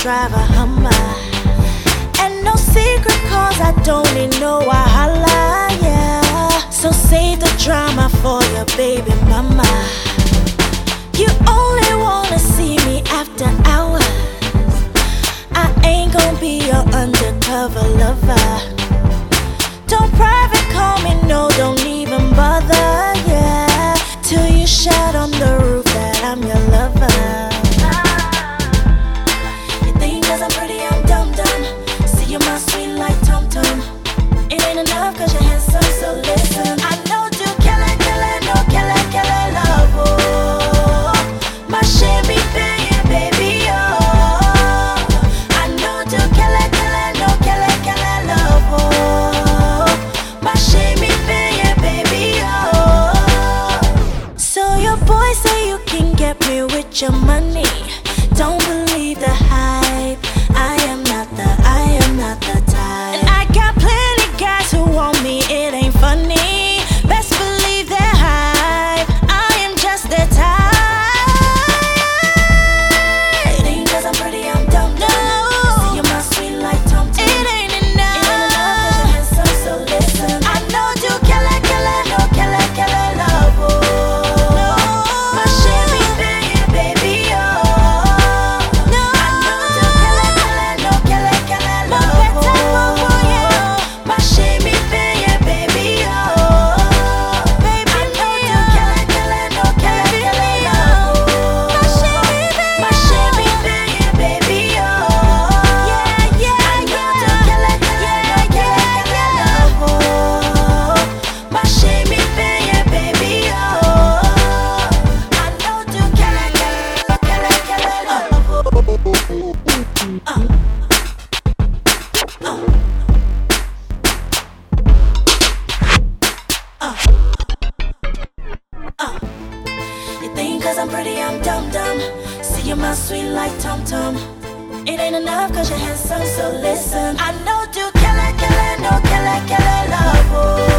drive a Hummer. And no secret cause I don't need no wahala, yeah. So save the drama for your baby mama. You only wanna see me after hours. I ain't gon' be your undercover lover. Don't private call me, no, don't even bother, yeah. Till you shout on the roof that I'm your lover. You think cause I'm pretty, I'm dumb. See you my sweet like Tom Tom. It ain't enough cause you're handsome, so listen. I know do kill it, no kill it, love, oh. My shimmy baby, baby, oh. I know do kill it, no kill it, love, oh. My shimmy baby, oh. So your boy say you can get me with your money. Don't believe the hype. I am not the type. And I got plenty guys who want me, it ain't funny. Best believe they're hype. I am just the type. Think cause I'm pretty, I'm dumb. No. See you my sweet like Tom Tom. It ain't enough. It ain't enough cause you're handsome, so listen. I know you kill it, no kill it, love, oh. No. My shimmy baby, oh. No. I know you kill it, no kill it, love, oh. My shimmy baby, oh. Baby, I know you kill it, no kill it, love, oh. My shimmy baby, oh. Yeah. I know you kill it, no kill it, love, oh. My shimmy baby, oh. I know you kill it, love, You think cause I'm pretty, I'm dumb. See you my sweet like Tom Tom. It ain't enough cause you're handsome, so listen. I know you kill it, no kill it, love, oh.